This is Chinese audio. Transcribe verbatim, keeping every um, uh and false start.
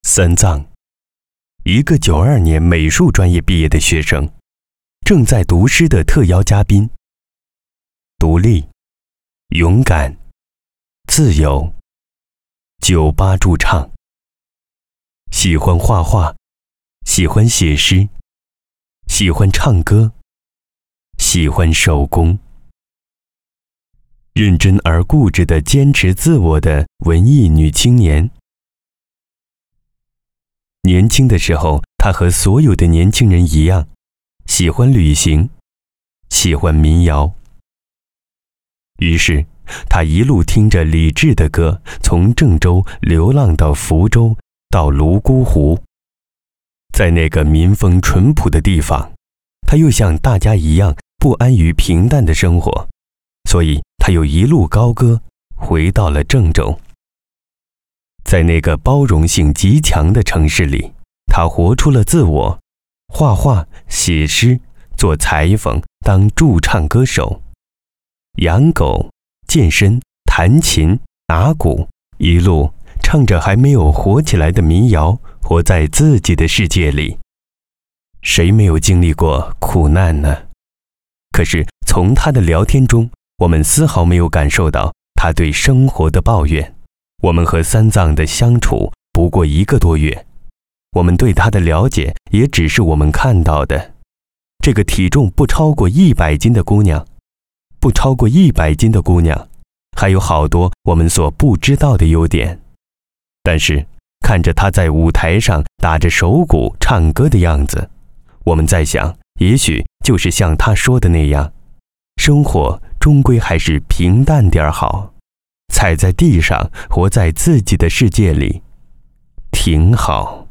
三藏，一个九二年美术专业毕业的学生，正在读诗的特邀嘉宾。独立、勇敢、自由，酒吧驻唱。喜欢画画，喜欢写诗，喜欢唱歌，喜欢手工。认真而固执地坚持自我的文艺女青年。年轻的时候，她和所有的年轻人一样，喜欢旅行，喜欢民谣。于是，她一路听着李志的歌，从郑州流浪到福州，到泸沽湖。在那个民风淳朴的地方，她又像大家一样不安于平淡的生活，所以她又一路高歌，回到了郑州。在那个包容性极强的城市里，他活出了自我，画画、写诗、做裁缝、当驻唱歌手，养狗、健身、弹琴、打鼓，一路唱着还没有火起来的民谣，活在自己的世界里。谁没有经历过苦难呢？可是从他的聊天中，我们丝毫没有感受到他对生活的抱怨。我们和三藏的相处不过一个多月，我们对他的了解也只是我们看到的。这个体重不超过一百斤的姑娘，不超过一百斤的姑娘，还有好多我们所不知道的优点。但是看着她在舞台上打着手鼓唱歌的样子，我们在想，也许就是像她说的那样，生活终归还是平淡点好。踩在地上，活在自己的世界里，挺好。